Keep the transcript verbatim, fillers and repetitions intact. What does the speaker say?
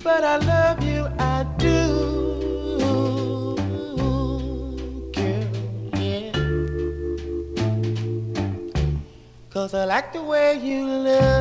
but I love you, I do, girl, yeah. 'Cause I like the way you look.